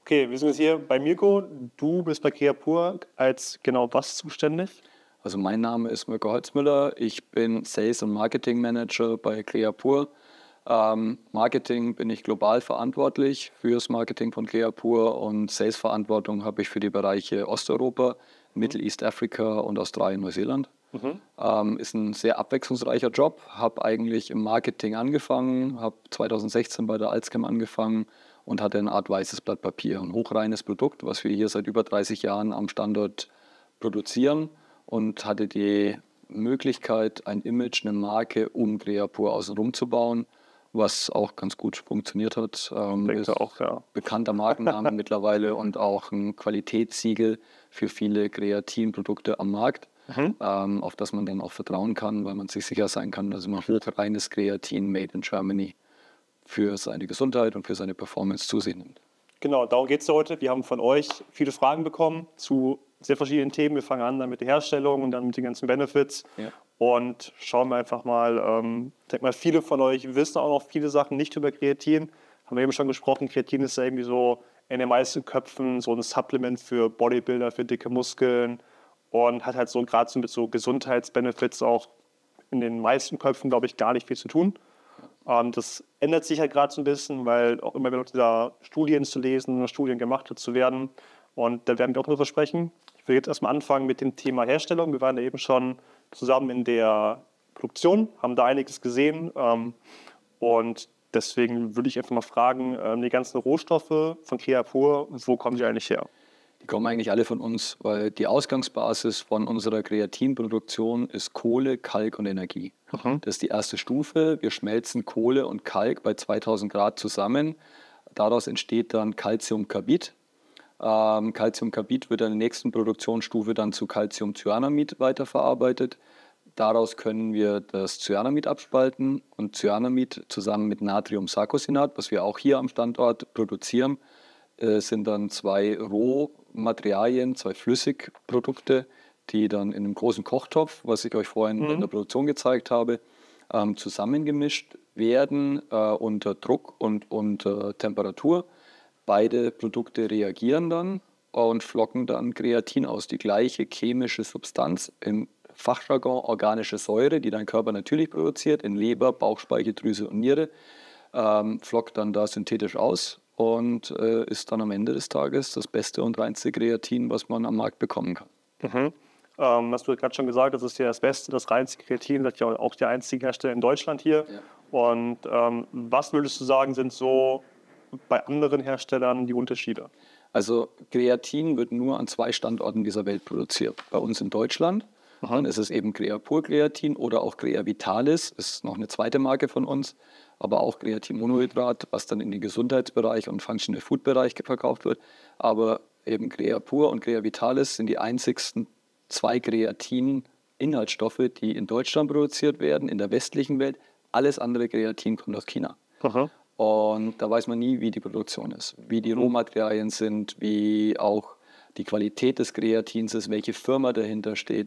Okay, wir sind jetzt hier bei Mirko. Du bist bei Creapure als genau was zuständig? Also mein Name ist Mirko Holzmüller, ich bin Sales- und Marketing Manager bei Creapure. Marketing bin ich global verantwortlich fürs Marketing von Creapure und Sales-Verantwortung habe ich für die Bereiche Osteuropa, Mhm. Middle East Africa und Australien, Neuseeland. Mhm. Ist ein sehr abwechslungsreicher Job, habe eigentlich im Marketing angefangen, habe 2016 bei der Alzchem angefangen und hatte eine Art weißes Blatt Papier, ein hochreines Produkt, was wir hier seit über 30 Jahren am Standort produzieren und hatte die Möglichkeit, ein Image, eine Marke um Creapure außenrum zu bauen, was auch ganz gut funktioniert hat. Denke Ist auch, ja. bekannter Markenname mittlerweile und auch ein Qualitätssiegel für viele Kreatinprodukte am Markt, Mhm. auf das man dann auch vertrauen kann, weil man sich sicher sein kann, dass man hochreines Kreatin made in Germany für seine Gesundheit und für seine Performance zu sich nimmt. Genau, darum geht es heute. Wir haben von euch viele Fragen bekommen zu sehr verschiedenen Themen. Wir fangen an dann mit der Herstellung und dann mit den ganzen Benefits. Ja. Und schauen wir einfach mal, ich denke mal, viele von euch wissen auch noch viele Sachen nicht über Kreatin. Haben wir eben schon gesprochen, Kreatin ist ja irgendwie so in den meisten Köpfen so ein Supplement für Bodybuilder, für dicke Muskeln und hat halt so gerade so mit so Gesundheitsbenefits auch in den meisten Köpfen, glaube ich, gar nicht viel zu tun. Das ändert sich halt gerade so ein bisschen, weil auch immer wieder da Studien zu lesen, Studien gemacht zu werden. Und da werden wir auch drüber sprechen. Ich will jetzt erstmal anfangen mit dem Thema Herstellung. Wir waren ja eben schon zusammen in der Produktion, haben da einiges gesehen. Und deswegen würde ich einfach mal fragen, die ganzen Rohstoffe von Creapure, wo kommen die eigentlich her? Die kommen eigentlich alle von uns, weil die Ausgangsbasis von unserer Kreatinproduktion ist Kohle, Kalk und Energie. Mhm. Das ist die erste Stufe. Wir schmelzen Kohle und Kalk bei 2000 Grad zusammen. Daraus entsteht dann Calciumcarbid. Calciumcarbid wird in der nächsten Produktionsstufe dann zu Calciumcyanamid weiterverarbeitet. Daraus können wir das Cyanamid abspalten und Cyanamid zusammen mit Natriumsarcosinat, was wir auch hier am Standort produzieren, sind dann zwei Rohmaterialien, zwei Flüssigprodukte, die dann in einem großen Kochtopf, was ich euch vorhin in der Produktion gezeigt habe, zusammengemischt werden unter Druck und unter Temperatur. Beide Produkte reagieren dann und flocken dann Kreatin aus, die gleiche chemische Substanz, im Fachjargon organische Säure, die dein Körper natürlich produziert, in Leber, Bauchspeicheldrüse und Niere, flockt dann da synthetisch aus und ist dann am Ende des Tages das beste und reinste Kreatin, was man am Markt bekommen kann. Mhm. Hast du gerade schon gesagt, das ist ja das Beste, das reinste Kreatin, seid ja auch der einzige Hersteller in Deutschland hier. Ja. Und was würdest du sagen, sind so bei anderen Herstellern die Unterschiede? Also Kreatin wird nur an 2 Standorten dieser Welt produziert. Bei uns in Deutschland, dann ist es eben Creapure Kreatin oder auch Creavitalis, ist noch eine zweite Marke von uns, aber auch Kreatinmonohydrat, was dann in den Gesundheitsbereich und Functional Food Bereich verkauft wird. Aber eben Creapure und Creavitalis sind die einzigsten 2 Kreatin-Inhaltsstoffe, die in Deutschland produziert werden, in der westlichen Welt. Alles andere Kreatin kommt aus China. Mhm. Und da weiß man nie, wie die Produktion ist, wie die Rohmaterialien sind, wie auch die Qualität des Kreatins ist, welche Firma dahinter steht,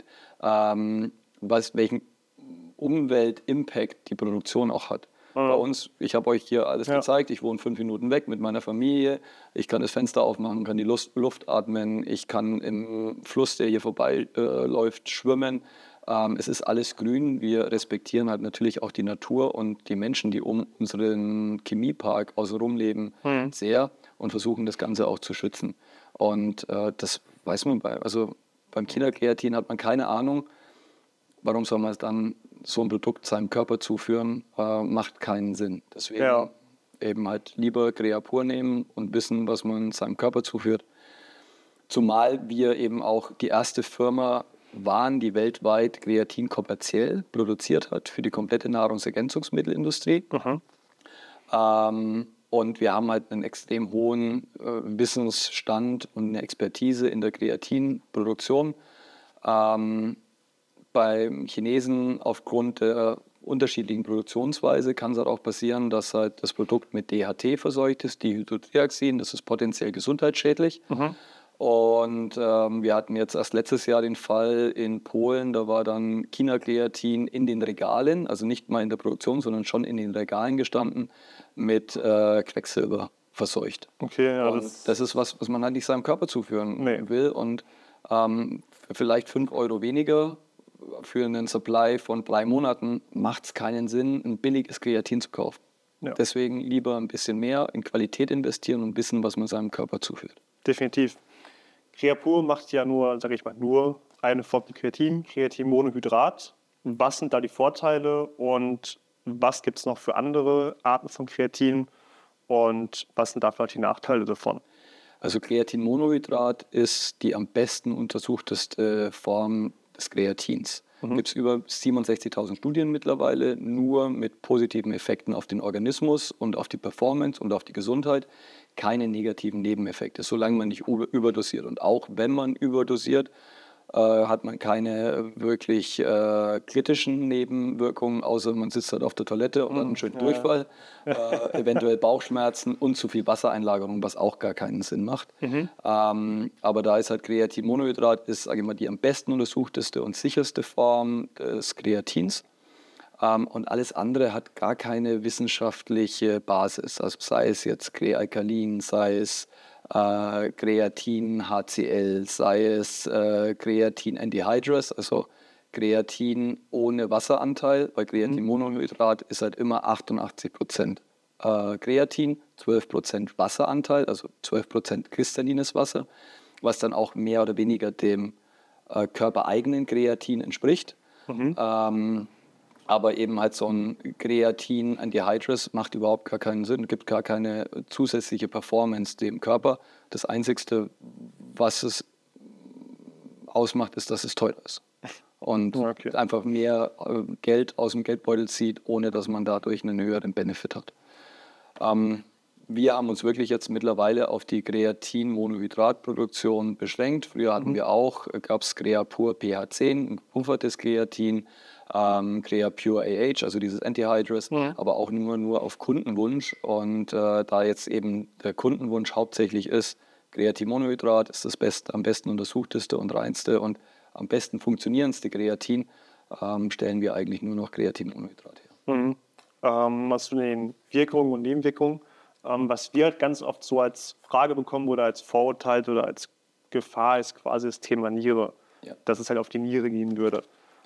welchen Umweltimpact die Produktion auch hat. Bei uns, ich habe euch hier alles gezeigt, ich wohne 5 Minuten weg mit meiner Familie, ich kann das Fenster aufmachen, kann die Luft atmen, ich kann im Fluss, der hier vorbei läuft, schwimmen. Es ist alles grün, wir respektieren halt natürlich auch die Natur und die Menschen, die um unseren Chemiepark außenrum leben, sehr und versuchen das Ganze auch zu schützen. Und das weiß man beim Kinderkreatin hat man keine Ahnung, warum soll man es dann so ein Produkt seinem Körper zuführen, macht keinen Sinn. Deswegen eben halt lieber Creapure nehmen und wissen, was man seinem Körper zuführt. Zumal wir eben auch die erste Firma waren, die weltweit Kreatin kommerziell produziert hat für die komplette Nahrungsergänzungsmittelindustrie. Und wir haben halt einen extrem hohen Wissensstand und eine Expertise in der Kreatinproduktion. Beim Chinesen aufgrund der unterschiedlichen Produktionsweise kann es halt auch passieren, dass halt das Produkt mit DHT verseucht ist, Dihydrotriaxin, das ist potenziell gesundheitsschädlich. Und wir hatten jetzt erst letztes Jahr den Fall in Polen, da war dann China-Kreatin in den Regalen, also nicht mal in der Produktion, sondern schon in den Regalen gestanden mit Quecksilber verseucht. Okay, ja, Und das ist was man halt nicht seinem Körper zuführen will. Und für vielleicht 5 Euro weniger für einen Supply von 3 Monaten macht es keinen Sinn, ein billiges Kreatin zu kaufen. Ja. Deswegen lieber ein bisschen mehr in Qualität investieren und wissen, was man seinem Körper zuführt. Definitiv. Creapure macht ja nur, sage ich mal, nur eine Form von Kreatin, Kreatinmonohydrat. Was sind da die Vorteile und was gibt es noch für andere Arten von Kreatin und was sind da vielleicht die Nachteile davon? Also Kreatinmonohydrat ist die am besten untersuchteste Form des Kreatins. Gibt es über 67.000 Studien mittlerweile, nur mit positiven Effekten auf den Organismus und auf die Performance und auf die Gesundheit. Keine negativen Nebeneffekte, solange man nicht überdosiert. Und auch wenn man überdosiert, hat man keine wirklich kritischen Nebenwirkungen, außer man sitzt halt auf der Toilette und hat einen schönen Durchfall, eventuell Bauchschmerzen und zu viel Wassereinlagerung, was auch gar keinen Sinn macht. Aber da ist halt Kreatinmonohydrat, ist, sage ich mal, die am besten untersuchteste und sicherste Form des Kreatins. Und alles andere hat gar keine wissenschaftliche Basis. Also sei es jetzt Krealkalin, sei es Kreatin HCl, sei es Kreatin Anhydrous, also Kreatin ohne Wasseranteil. Bei Kreatinmonohydrat ist halt immer 88% Kreatin, 12% Wasseranteil, also 12% kristallines Wasser, was dann auch mehr oder weniger dem körpereigenen Kreatin entspricht. Aber eben halt so ein Kreatin Anhydrous macht überhaupt gar keinen Sinn, gibt gar keine zusätzliche Performance dem Körper. Das Einzige, was es ausmacht, ist, dass es teuer ist. Und einfach mehr Geld aus dem Geldbeutel zieht, ohne dass man dadurch einen höheren Benefit hat. Wir haben uns wirklich jetzt mittlerweile auf die Kreatin-Monohydratproduktion beschränkt. Früher hatten wir auch, gab es Creapure PH10, ein gepuffertes Kreatin, Creapure AH, also dieses Anhydrous, aber auch nur auf Kundenwunsch. Und da jetzt eben der Kundenwunsch hauptsächlich ist, Kreatinmonohydrat ist das am besten untersuchteste und reinste und am besten funktionierendste Kreatin, stellen wir eigentlich nur noch Kreatinmonohydrat her. Was zu den Wirkungen und Nebenwirkungen, was wir halt ganz oft so als Frage bekommen oder als Vorurteil oder als Gefahr ist quasi das Thema Niere, dass es halt auf die Niere gehen würde.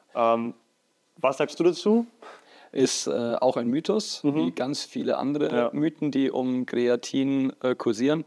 Was sagst du dazu? Ist auch ein Mythos, wie ganz viele andere Mythen, die um Kreatin kursieren.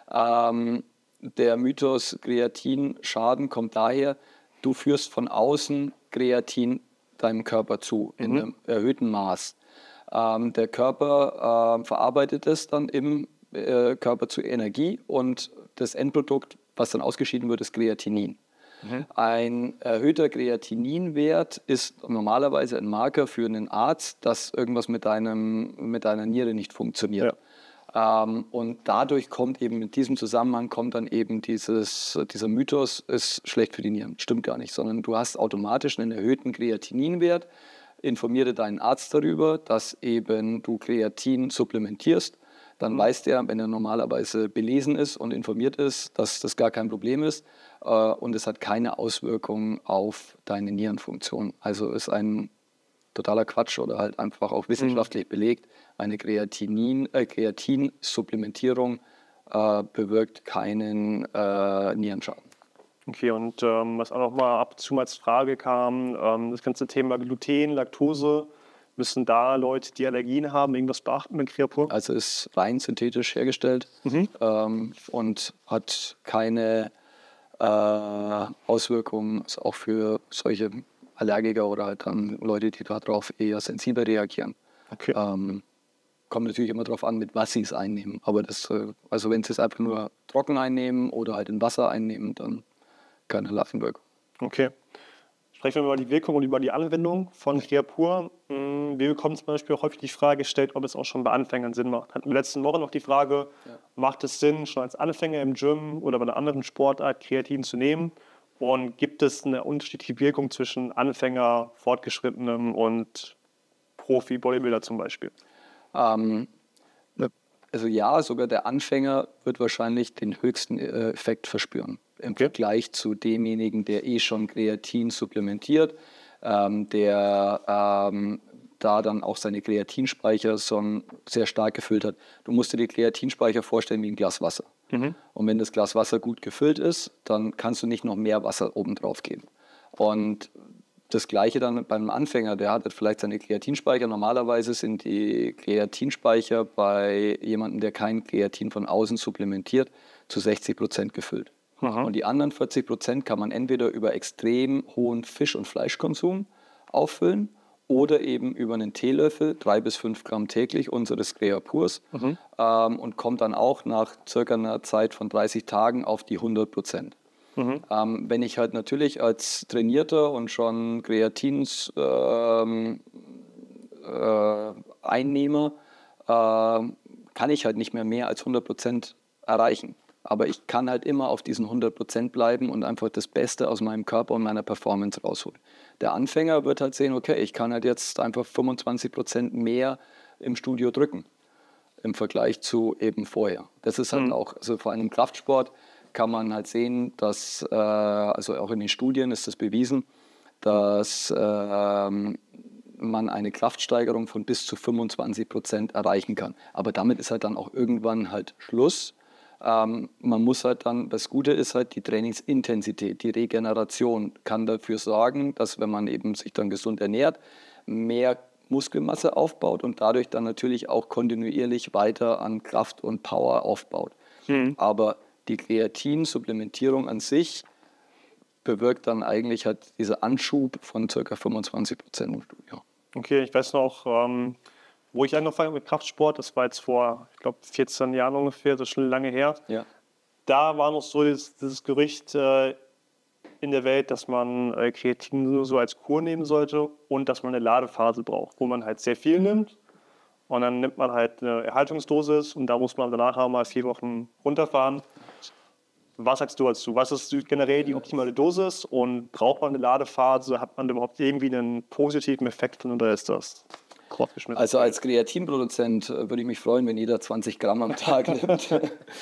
Der Mythos Kreatinschaden kommt daher, du führst von außen Kreatin deinem Körper zu, in einem erhöhten Maß. Der Körper verarbeitet es dann im Körper zu Energie und das Endprodukt, was dann ausgeschieden wird, ist Kreatinin. Ein erhöhter Kreatininwert ist normalerweise ein Marker für einen Arzt, dass irgendwas mit deiner Niere nicht funktioniert. Und dadurch kommt eben in diesem Zusammenhang dann eben dieser Mythos, ist schlecht für die Nieren. Stimmt gar nicht, sondern du hast automatisch einen erhöhten Kreatininwert. Informiere deinen Arzt darüber, dass eben du Kreatin supplementierst. Dann weiß der, wenn er normalerweise belesen ist und informiert ist, dass das gar kein Problem ist und es hat keine Auswirkungen auf deine Nierenfunktion. Also ist ein totaler Quatsch oder halt einfach auch wissenschaftlich belegt. Eine Kreatinsupplementierung bewirkt keinen Nierenschaden. Okay, und was auch noch mal ab und zu mal als Frage kam, das ganze Thema Gluten, Laktose, müssen da Leute, die Allergien haben, irgendwas beachten mit Creapure? Also ist rein synthetisch hergestellt und hat keine Auswirkungen, ist auch für solche Allergiker oder halt dann Leute, die darauf eher sensibel reagieren. Okay. Kommt natürlich immer darauf an, mit was sie es einnehmen. Aber also wenn sie es einfach nur trocken einnehmen oder halt in Wasser einnehmen, dann keine Larvenwirkung. Okay. Sprechen wir über die Wirkung und über die Anwendung von Creapure. Wir bekommen zum Beispiel auch häufig die Frage gestellt, ob es auch schon bei Anfängern Sinn macht. Hatten wir letzten Woche noch die Frage, macht es Sinn, schon als Anfänger im Gym oder bei einer anderen Sportart Kreatin zu nehmen? Und gibt es eine unterschiedliche Wirkung zwischen Anfänger, Fortgeschrittenem und Profi-Bodybuilder zum Beispiel? Also ja, sogar der Anfänger wird wahrscheinlich den höchsten Effekt verspüren. Im Vergleich zu demjenigen, der schon Kreatin supplementiert, der da dann auch seine Kreatinspeicher schon sehr stark gefüllt hat. Du musst dir die Kreatinspeicher vorstellen wie ein Glas Wasser. Und wenn das Glas Wasser gut gefüllt ist, dann kannst du nicht noch mehr Wasser oben drauf geben. Und das Gleiche dann beim Anfänger, der hat vielleicht seine Kreatinspeicher. Normalerweise sind die Kreatinspeicher bei jemandem, der kein Kreatin von außen supplementiert, zu 60% gefüllt. Und die anderen 40% kann man entweder über extrem hohen Fisch- und Fleischkonsum auffüllen oder eben über einen Teelöffel, 3 bis 5 Gramm täglich unseres Creapurs und kommt dann auch nach circa einer Zeit von 30 Tagen auf die 100%. Wenn ich halt natürlich als Trainierter und schon Kreatins Einnehmer kann ich halt nicht mehr als 100% erreichen. Aber ich kann halt immer auf diesen 100% bleiben und einfach das Beste aus meinem Körper und meiner Performance rausholen. Der Anfänger wird halt sehen, okay, ich kann halt jetzt einfach 25% mehr im Studio drücken im Vergleich zu eben vorher. Das ist halt auch, also vor allem im Kraftsport kann man halt sehen, dass, also auch in den Studien ist das bewiesen, dass man eine Kraftsteigerung von bis zu 25% erreichen kann. Aber damit ist halt dann auch irgendwann halt Schluss. Man muss halt dann, das Gute ist halt die Trainingsintensität, die Regeneration kann dafür sorgen, dass wenn man eben sich dann gesund ernährt, mehr Muskelmasse aufbaut und dadurch dann natürlich auch kontinuierlich weiter an Kraft und Power aufbaut. Aber die Kreatinsupplementierung an sich bewirkt dann eigentlich halt dieser Anschub von ca. 25% im Studio. Okay, ich weiß noch, wo ich angefangen habe mit Kraftsport, das war jetzt vor, ich glaube, 14 Jahren ungefähr, das ist schon lange her. Ja. Da war noch so dieses Gerücht in der Welt, dass man Kreatin nur so als Kur nehmen sollte und dass man eine Ladephase braucht, wo man halt sehr viel nimmt. Und dann nimmt man halt eine Erhaltungsdosis und da muss man danach auch mal 4 Wochen runterfahren. Was sagst du dazu? Was ist generell die optimale Dosis und braucht man eine Ladephase? Hat man überhaupt irgendwie einen positiven Effekt von oder ist das draufgeschmissen? Also als Kreatinproduzent würde ich mich freuen, wenn jeder 20 Gramm am Tag nimmt.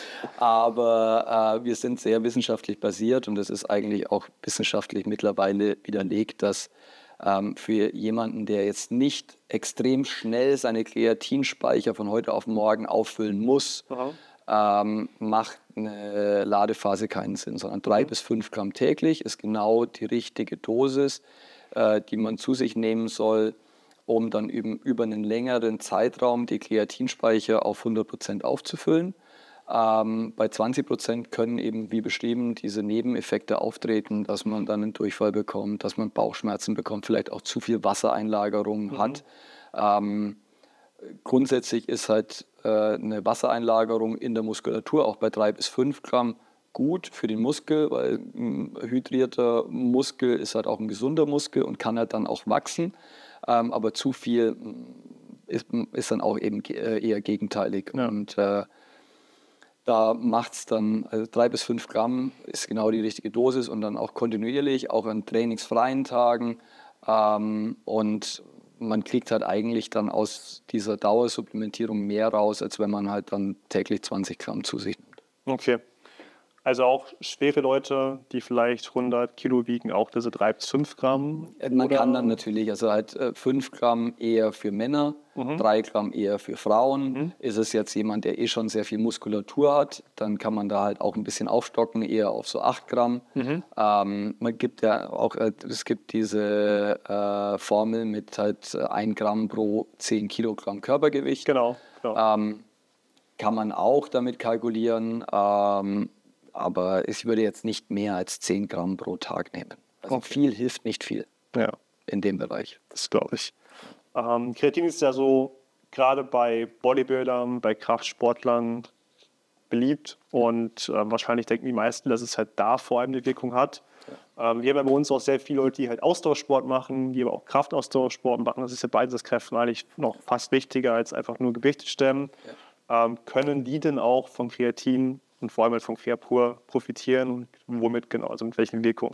Aber wir sind sehr wissenschaftlich basiert und es ist eigentlich auch wissenschaftlich mittlerweile widerlegt, dass für jemanden, der jetzt nicht extrem schnell seine Kreatinspeicher von heute auf morgen auffüllen muss, macht eine Ladephase keinen Sinn, sondern 3 bis 5 Gramm täglich ist genau die richtige Dosis, die man zu sich nehmen soll, um dann über einen längeren Zeitraum die Kreatinspeicher auf 100% aufzufüllen. Bei 20% können eben, wie beschrieben, diese Nebeneffekte auftreten, dass man dann einen Durchfall bekommt, dass man Bauchschmerzen bekommt, vielleicht auch zu viel Wassereinlagerung hat. Grundsätzlich ist halt eine Wassereinlagerung in der Muskulatur auch bei 3 bis 5 Gramm gut für den Muskel, weil ein hydrierter Muskel ist halt auch ein gesunder Muskel und kann halt dann auch wachsen. Aber zu viel ist dann auch eben eher gegenteilig. Ja. Und da macht es dann, also 3 bis 5 Gramm ist genau die richtige Dosis und dann auch kontinuierlich, auch an trainingsfreien Tagen. Und man kriegt halt eigentlich dann aus dieser Dauersupplementierung mehr raus, als wenn man halt dann täglich 20 Gramm zu sich nimmt. Okay. Also auch schwere Leute, die vielleicht 100 Kilo wiegen, auch diese 3 bis 5 Gramm? Man kann dann natürlich, also halt 5 Gramm eher für Männer, 3 Gramm eher für Frauen. Ist es jetzt jemand, der schon sehr viel Muskulatur hat, dann kann man da halt auch ein bisschen aufstocken, eher auf so 8 Gramm. Man gibt ja auch, es gibt diese Formel mit halt 1 Gramm pro 10 Kilogramm Körpergewicht. Genau. Kann man auch damit kalkulieren. Aber ich würde jetzt nicht mehr als 10 Gramm pro Tag nehmen. Also viel hilft nicht viel in dem Bereich. Das glaube ich. Kreatin ist ja so gerade bei Bodybuildern, bei Kraftsportlern beliebt und wahrscheinlich denken die meisten, dass es halt da vor allem eine Wirkung hat. Wir haben ja bei uns auch sehr viele Leute, die halt Ausdauersport machen, die aber auch Kraftausdauersport machen. Das ist ja beides Kräften eigentlich noch fast wichtiger als einfach nur Gewichte stemmen. Können die denn auch von Kreatin und vor allem halt vom Creapur profitieren und womit genau, also mit welchen Wirkungen?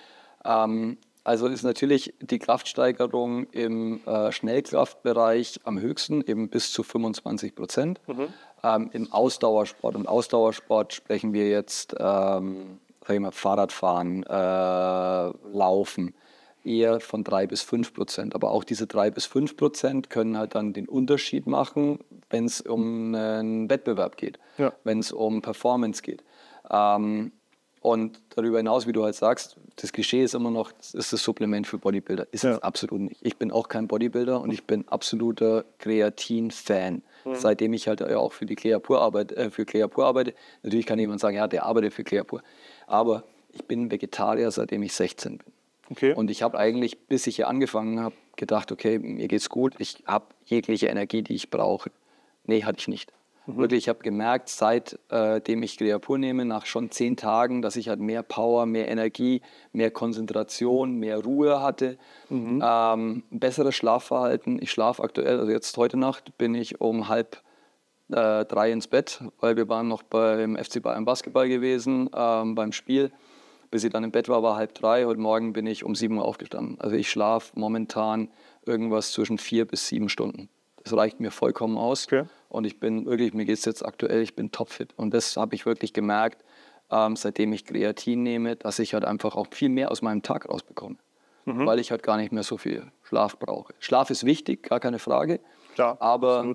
Also ist natürlich die Kraftsteigerung im Schnellkraftbereich am höchsten, eben bis zu 25%. Im Ausdauersport, und Ausdauersport sprechen wir jetzt sag ich mal, Fahrradfahren, Laufen, eher von 3-5%. Aber auch diese 3-5% können halt dann den Unterschied machen, wenn es um einen Wettbewerb geht, Ja. wenn es um Performance geht. Und darüber hinaus, wie du halt sagst, das Klischee ist immer noch, das ist das Supplement für Bodybuilder. Ist es absolut nicht. Ich bin auch kein Bodybuilder und ich bin absoluter Kreatin-Fan. Seitdem ich halt auch für die Creapure arbeite. Natürlich kann jemand sagen, ja, der arbeitet für Creapure. Aber ich bin Vegetarier, seitdem ich 16 bin. Okay. Und ich habe eigentlich, bis ich hier angefangen habe, gedacht, okay, mir geht's gut, ich habe jegliche Energie, die ich brauche. Nee, hatte ich nicht. Wirklich, ich habe gemerkt, seitdem ich Creapure nehme, nach schon 10 Tagen, dass ich halt mehr Power, mehr Energie, mehr Konzentration, mehr Ruhe hatte, besseres Schlafverhalten. Ich schlafe aktuell, also jetzt heute Nacht bin ich um 2:30 ins Bett, weil wir waren noch beim FC Bayern Basketball gewesen, beim Spiel. Bis ich dann im Bett war 2:30. Heute Morgen bin ich um 7 Uhr aufgestanden. Also ich schlafe momentan irgendwas zwischen 4 bis 7 Stunden. Das reicht mir vollkommen aus. Okay. Und ich bin wirklich, mir geht es jetzt aktuell, ich bin topfit. Und das habe ich wirklich gemerkt, seitdem ich Kreatin nehme, dass ich halt einfach auch viel mehr aus meinem Tag rausbekomme. Weil ich halt gar nicht mehr so viel Schlaf brauche. Schlaf ist wichtig, gar keine Frage. Klar, aber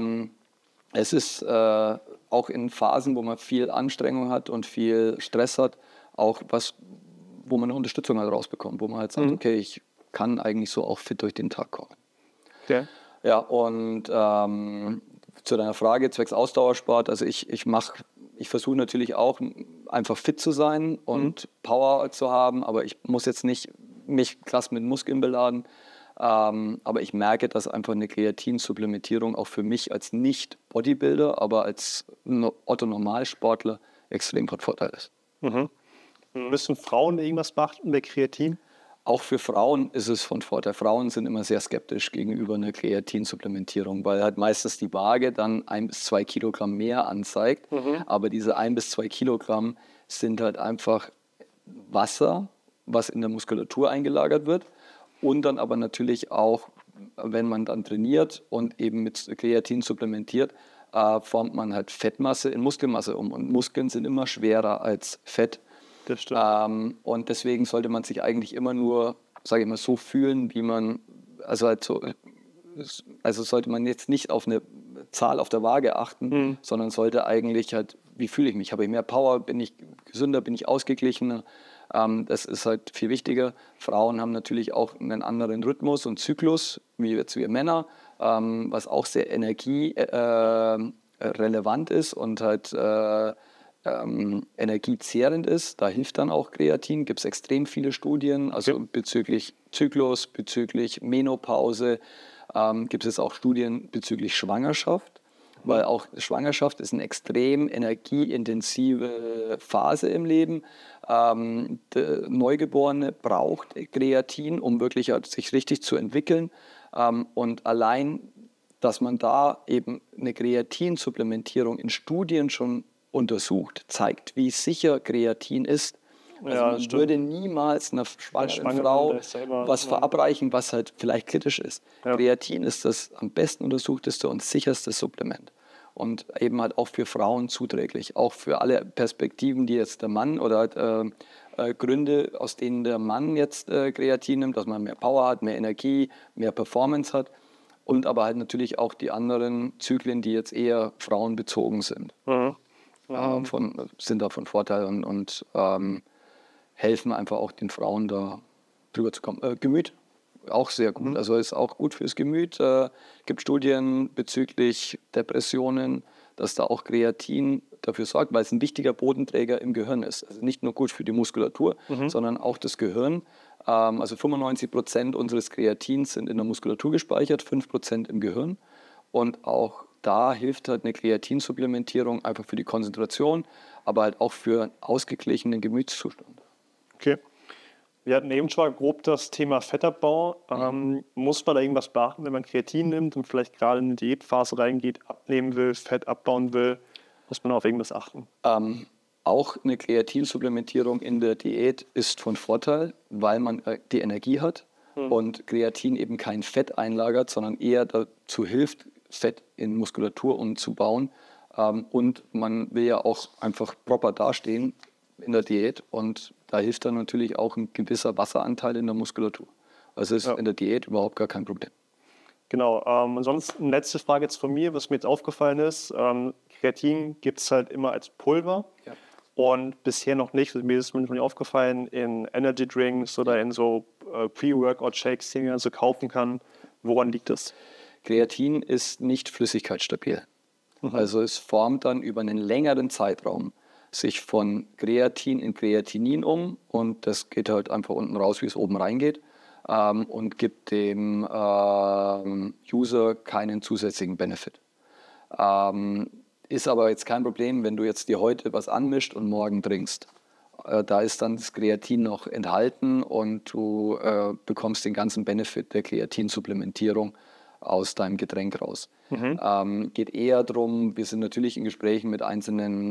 es ist auch in Phasen, wo man viel Anstrengung hat und viel Stress hat, auch was, wo man eine Unterstützung halt rausbekommt, wo man halt sagt, okay, ich kann eigentlich so auch fit durch den Tag kommen. Okay. Ja, und zu deiner Frage zwecks Ausdauersport, also ich versuche natürlich auch einfach fit zu sein und Power zu haben, aber ich muss jetzt nicht mich krass mit Muskeln beladen. Aber ich merke, dass einfach eine Kreatinsupplementierung auch für mich als Nicht-Bodybuilder, aber als Otto-Normalsportler extrem von Vorteil ist. Müssen Frauen irgendwas beachten bei Kreatin? Auch für Frauen ist es von Vorteil. Frauen sind immer sehr skeptisch gegenüber einer Kreatinsupplementierung, weil halt meistens die Waage dann 1 bis 2 Kilogramm mehr anzeigt. Aber diese 1 bis 2 Kilogramm sind halt einfach Wasser, was in der Muskulatur eingelagert wird. Und dann aber natürlich auch, wenn man dann trainiert und eben mit Kreatin supplementiert, formt man halt Fettmasse in Muskelmasse um. Und Muskeln sind immer schwerer als Fett. Das stimmt. Und deswegen sollte man sich eigentlich immer nur, sage ich mal, so fühlen, wie man, also sollte man jetzt nicht auf eine Zahl auf der Waage achten, sondern sollte eigentlich halt, wie fühle ich mich? Habe ich mehr Power? Bin ich gesünder? Bin ich ausgeglichener? Das ist halt viel wichtiger. Frauen haben natürlich auch einen anderen Rhythmus und Zyklus, wie jetzt wir Männer, was auch sehr energierelevant ist und halt energiezehrend ist. Da hilft dann auch Kreatin. Gibt es extrem viele Studien, also bezüglich Zyklus, bezüglich Menopause. Gibt es auch Studien bezüglich Schwangerschaft, weil auch Schwangerschaft ist eine extrem energieintensive Phase im Leben. Der Neugeborene braucht Kreatin, um wirklich sich richtig zu entwickeln. Und allein, dass man da eben eine Kreatinsupplementierung in Studien schon untersucht, zeigt, wie sicher Kreatin ist. Also man würde niemals einer schwangeren Frau was verabreichen, was halt vielleicht kritisch ist. Ja. Kreatin ist das am besten untersuchteste und sicherste Supplement. Und eben halt auch für Frauen zuträglich. Auch für alle Perspektiven, die jetzt der Mann oder halt, Gründe, aus denen der Mann jetzt Kreatin nimmt, dass man mehr Power hat, mehr Energie, mehr Performance hat. Und aber halt natürlich auch die anderen Zyklen, die jetzt eher frauenbezogen sind. Sind da von Vorteil und helfen einfach auch den Frauen da drüber zu kommen. Gemüt, auch sehr gut. Also ist auch gut fürs Gemüt. Gibt Studien bezüglich Depressionen, dass da auch Kreatin dafür sorgt, weil es ein wichtiger Bodenträger im Gehirn ist. Also nicht nur gut für die Muskulatur, sondern auch das Gehirn. Also 95% unseres Kreatins sind in der Muskulatur gespeichert, 5% im Gehirn. Und auch da hilft halt eine Kreatinsupplementierung einfach für die Konzentration, aber halt auch für einen ausgeglichenen Gemütszustand. Okay. Wir hatten eben schon mal grob das Thema Fettabbau. Muss man da irgendwas beachten, wenn man Kreatin nimmt und vielleicht gerade in eine Diätphase reingeht, abnehmen will, Fett abbauen will? Muss man auf irgendwas achten? Auch eine Kreatinsupplementierung in der Diät ist von Vorteil, weil man die Energie hat und Kreatin eben kein Fett einlagert, sondern eher dazu hilft, Fett in Muskulatur umzubauen. Und man will ja auch einfach proper dastehen in der Diät und da hilft dann natürlich auch ein gewisser Wasseranteil in der Muskulatur. Also ist in der Diät überhaupt gar kein Problem. Genau, ansonsten letzte Frage jetzt von mir, was mir jetzt aufgefallen ist. Kreatin gibt es halt immer als Pulver und bisher noch nicht, also mir ist mir noch nicht aufgefallen, in Energy Drinks oder in so Pre-Workout-Shakes, die man so kaufen kann. Woran liegt das? Kreatin ist nicht flüssigkeitsstabil. Also es formt dann über einen längeren Zeitraum sich von Kreatin in Kreatinin um und das geht halt einfach unten raus, wie es oben reingeht. Und gibt dem User keinen zusätzlichen Benefit. Ist aber jetzt kein Problem, wenn du jetzt dir heute was anmischt und morgen trinkst. Da ist dann das Kreatin noch enthalten und du bekommst den ganzen Benefit der Kreatinsupplementierung aus deinem Getränk raus. Geht eher darum, wir sind natürlich in Gesprächen mit einzelnen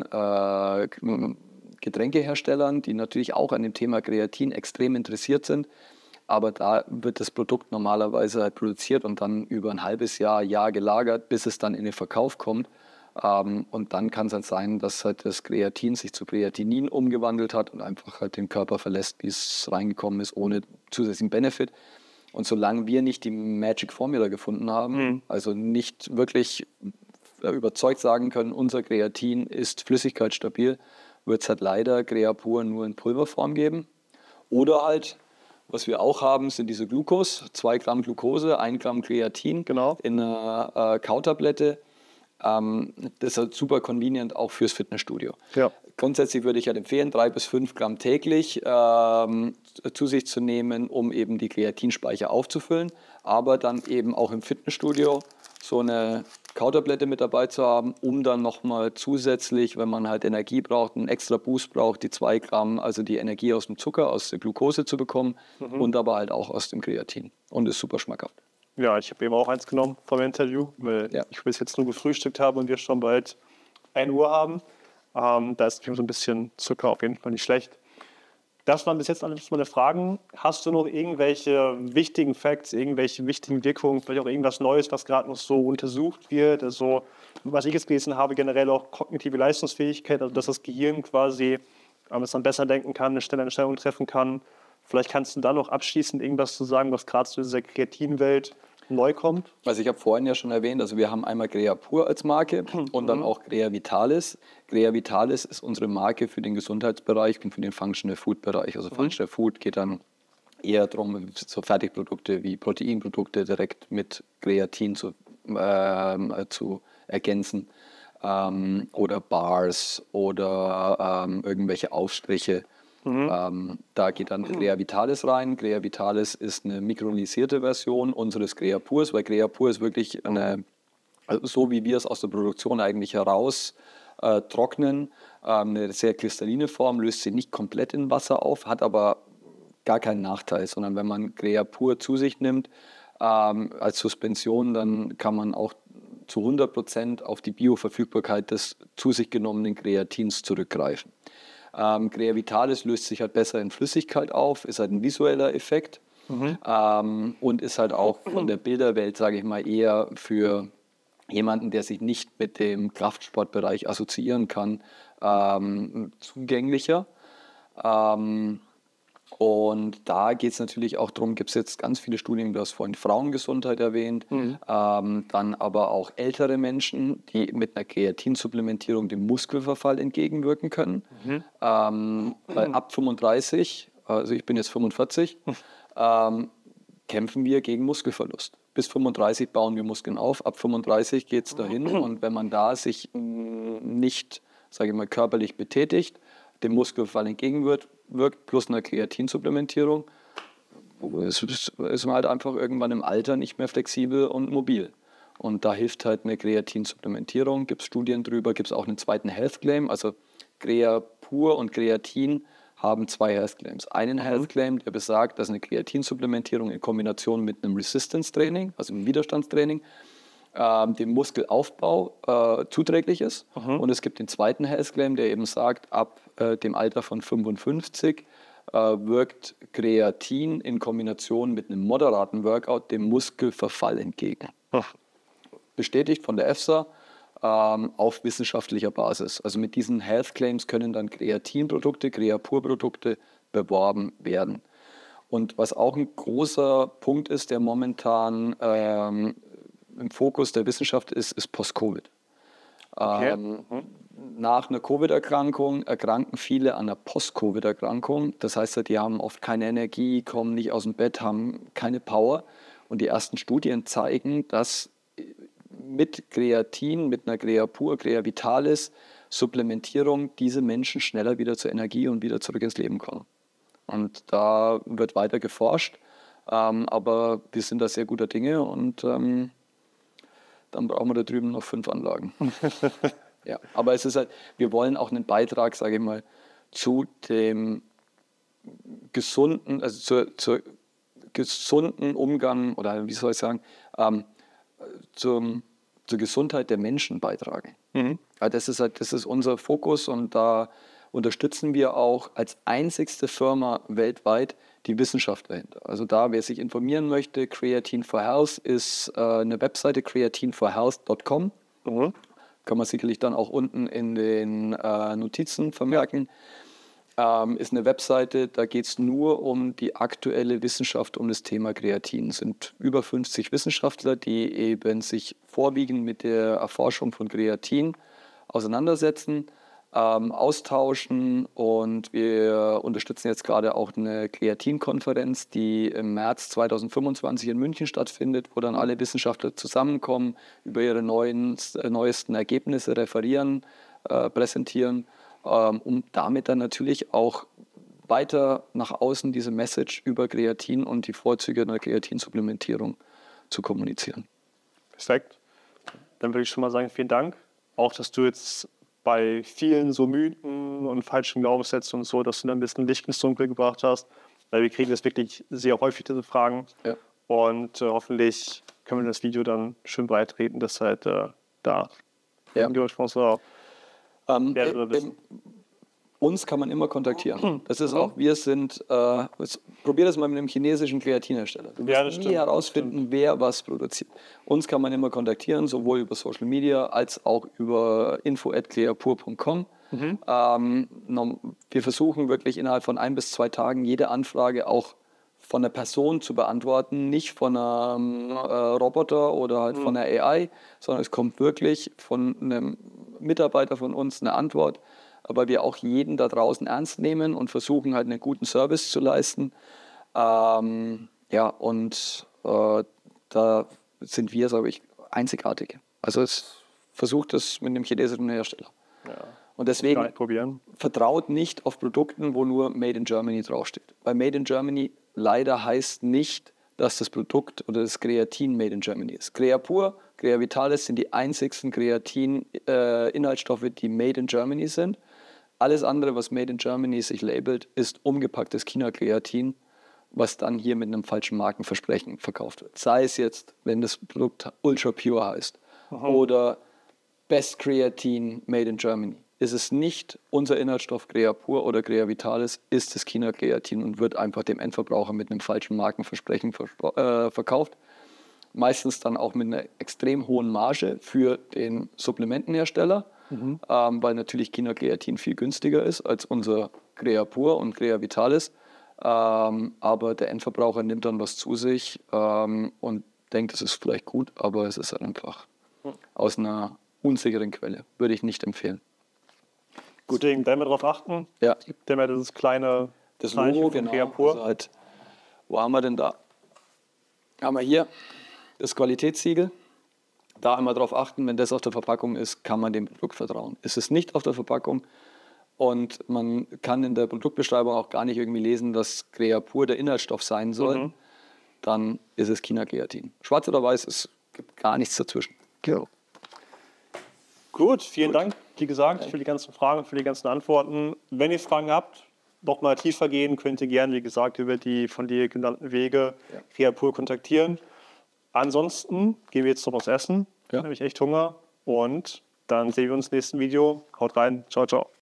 Getränkeherstellern, die natürlich auch an dem Thema Kreatin extrem interessiert sind. Aber da wird das Produkt normalerweise halt produziert und dann über ein halbes Jahr gelagert, bis es dann in den Verkauf kommt. Und dann kann es halt sein, dass halt das Kreatin sich zu Kreatinin umgewandelt hat und einfach halt den Körper verlässt, wie es reingekommen ist, ohne zusätzlichen Benefit. Und solange wir nicht die Magic Formula gefunden haben, also nicht wirklich überzeugt sagen können, unser Kreatin ist flüssigkeitsstabil, wird es halt leider Creapur nur in Pulverform geben. Oder halt, was wir auch haben, sind diese Glucose, 2 Gramm Glucose, 1 Gramm Kreatin in einer Kautablette. Das ist halt super convenient auch fürs Fitnessstudio. Ja. Grundsätzlich würde ich halt empfehlen, 3 bis 5 Gramm täglich zu sich zu nehmen, um eben die Kreatinspeicher aufzufüllen. Aber dann eben auch im Fitnessstudio so eine Kautablette mit dabei zu haben, um dann nochmal zusätzlich, wenn man halt Energie braucht, einen extra Boost braucht, die 2 Gramm, also die Energie aus dem Zucker, aus der Glucose zu bekommen und aber halt auch aus dem Kreatin. Und ist super schmackhaft. Ja, ich habe eben auch eins genommen vom Interview, weil ich bis jetzt nur gefrühstückt habe und wir schon bald 1 Uhr haben. Da ist so ein bisschen Zucker auf jeden Fall nicht schlecht. Das waren bis jetzt alles meine Fragen. Hast du noch irgendwelche wichtigen Facts, irgendwelche wichtigen Wirkungen, vielleicht auch irgendwas Neues, was gerade noch so untersucht wird? Also, was ich jetzt gelesen habe, generell auch kognitive Leistungsfähigkeit, also dass das Gehirn quasi es dann besser denken kann, eine schnelle Entscheidung treffen kann. Vielleicht kannst du da noch abschließend irgendwas zu sagen, was gerade zu dieser Kreatinwelt neu kommt? Also ich habe vorhin ja schon erwähnt, also wir haben einmal Creapur als Marke und dann auch Creavitalis. Creavitalis ist unsere Marke für den Gesundheitsbereich und für den Functional Food Bereich. Also Functional Food geht dann eher darum, so Fertigprodukte wie Proteinprodukte direkt mit Kreatin zu ergänzen oder Bars oder irgendwelche Aufstriche. Da geht dann Creavitalis rein. Creavitalis ist eine mikrolisierte Version unseres Creapurs, weil Creapur ist wirklich also so wie wir es aus der Produktion eigentlich heraus trocknen, eine sehr kristalline Form, löst sie nicht komplett in Wasser auf, hat aber gar keinen Nachteil, sondern wenn man Creapur zu sich nimmt als Suspension, dann kann man auch zu 100% auf die Bioverfügbarkeit des zu sich genommenen Kreatins zurückgreifen. Creavitalis löst sich halt besser in Flüssigkeit auf, ist halt ein visueller Effekt und ist halt auch von der Bilderwelt, sage ich mal, eher für jemanden, der sich nicht mit dem Kraftsportbereich assoziieren kann, zugänglicher. Und da geht es natürlich auch darum, gibt es jetzt ganz viele Studien, du hast vorhin Frauengesundheit erwähnt, dann aber auch ältere Menschen, die mit einer Kreatinsupplementierung dem Muskelverfall entgegenwirken können. Weil ab 35, also ich bin jetzt 45, kämpfen wir gegen Muskelverlust. Bis 35 bauen wir Muskeln auf, ab 35 geht es dahin und wenn man da sich nicht, sage ich mal, körperlich betätigt, dem Muskelverfall entgegenwirkt, plus einer Kreatinsupplementierung, ist man halt einfach irgendwann im Alter nicht mehr flexibel und mobil. Und da hilft halt eine Kreatinsupplementierung, gibt es Studien drüber, gibt es auch einen zweiten Health Claim, also Creapur und Kreatin haben 2 Health Claims. Einen Health Claim, der besagt, dass eine Kreatinsupplementierung in Kombination mit einem Resistance Training, also einem Widerstandstraining, dem Muskelaufbau zuträglich ist. Und es gibt den zweiten Health Claim, der eben sagt, ab dem Alter von 55 wirkt Kreatin in Kombination mit einem moderaten Workout dem Muskelverfall entgegen. Bestätigt von der EFSA auf wissenschaftlicher Basis. Also mit diesen Health Claims können dann Kreatinprodukte, Creapur-Produkte beworben werden. Und was auch ein großer Punkt ist, der momentan im Fokus der Wissenschaft ist Post-Covid. Okay. Nach einer Covid-Erkrankung erkranken viele an einer Post-Covid-Erkrankung. Das heißt, die haben oft keine Energie, kommen nicht aus dem Bett, haben keine Power. Und die ersten Studien zeigen, dass mit Kreatin, mit einer Creapur, Creavitalis, Supplementierung diese Menschen schneller wieder zur Energie und wieder zurück ins Leben kommen. Und da wird weiter geforscht, aber wir sind da sehr guter Dinge und dann brauchen wir da drüben noch 5 Anlagen. Ja, aber es ist halt, wir wollen auch einen Beitrag, sage ich mal, zu dem gesunden, also zur gesunden Umgang oder wie soll ich sagen, zur Gesundheit der Menschen beitragen. Also das ist unser Fokus und da unterstützen wir auch als einzigste Firma weltweit die Wissenschaft dahinter. Also da, wer sich informieren möchte, Creatine for Health ist eine Webseite, creatineforhealth.com. Kann man sicherlich dann auch unten in den Notizen vermerken. Ist eine Webseite, da geht es nur um die aktuelle Wissenschaft um das Thema Kreatin. Es sind über 50 Wissenschaftler, die eben sich vorwiegend mit der Erforschung von Kreatin auseinandersetzen, austauschen und wir unterstützen jetzt gerade auch eine Kreatin-Konferenz, die im März 2025 in München stattfindet, wo dann alle Wissenschaftler zusammenkommen, über ihre neuesten Ergebnisse referieren, präsentieren, um damit dann natürlich auch weiter nach außen diese Message über Kreatin und die Vorzüge einer Kreatinsupplementierung zu kommunizieren. Perfekt. Dann würde ich schon mal sagen, vielen Dank. Auch, dass du jetzt bei vielen so Mythen und falschen Glaubenssätzen und so, dass du da ein bisschen Licht ins Dunkel gebracht hast. Weil wir kriegen das wirklich sehr häufig, diese Fragen. Ja. Und hoffentlich können wir das Video dann schön beitreten, dass halt da uns kann man immer kontaktieren. Das ist auch, wir sind, probier das mal mit einem chinesischen Kreatinhersteller. Du wirst nie herausfinden, wer was produziert. Uns kann man immer kontaktieren, sowohl über Social Media als auch über info@creapur.com. Wir versuchen wirklich innerhalb von 1 bis 2 Tagen jede Anfrage auch von einer Person zu beantworten, nicht von einem Roboter oder halt von einer AI, sondern es kommt wirklich von einem Mitarbeiter von uns eine Antwort, aber wir auch jeden da draußen ernst nehmen und versuchen halt einen guten Service zu leisten. Da sind wir, sage ich, einzigartig. Also es versucht es mit einem chinesischen Hersteller. Ja. Und deswegen vertraut nicht auf Produkten, wo nur Made in Germany draufsteht. Weil Made in Germany leider heißt nicht, dass das Produkt oder das Kreatin Made in Germany ist. Creapur, Creavitalis sind die einzigsten Kreatin-Inhaltsstoffe, die Made in Germany sind. Alles andere, was Made in Germany sich labelt, ist umgepacktes China-Kreatin, was dann hier mit einem falschen Markenversprechen verkauft wird. Sei es jetzt, wenn das Produkt Ultra Pure heißt oder Best Creatine Made in Germany. Ist es nicht unser Inhaltsstoff Creapur oder Creavitalis, ist es China-Kreatin und wird einfach dem Endverbraucher mit einem falschen Markenversprechen verkauft. Meistens dann auch mit einer extrem hohen Marge für den Supplementenhersteller, weil natürlich China-Kreatin viel günstiger ist als unser Creapur und Creavitalis. Aber der Endverbraucher nimmt dann was zu sich und denkt, es ist vielleicht gut, aber es ist einfach aus einer unsicheren Quelle. Würde ich nicht empfehlen. Gut, werden wir darauf achten. Ja. Dem wir das kleine Logo, genau. Also halt, wo haben wir denn da? Haben wir hier das Qualitätssiegel. Da einmal darauf achten, wenn das auf der Verpackung ist, kann man dem Produkt vertrauen. Ist es nicht auf der Verpackung und man kann in der Produktbeschreibung auch gar nicht irgendwie lesen, dass Creapur der Inhaltsstoff sein soll, dann ist es China-Kreatin. Schwarz oder weiß, es gibt gar nichts dazwischen. Genau. Gut, vielen Dank, wie gesagt, für die ganzen Fragen, für die ganzen Antworten. Wenn ihr Fragen habt, noch mal tiefer gehen, könnt ihr gerne, wie gesagt, über die von dir genannten Wege Creapur kontaktieren. Ansonsten gehen wir jetzt noch was essen. Ja. Da habe ich echt Hunger. Und dann sehen wir uns im nächsten Video. Haut rein. Ciao, ciao.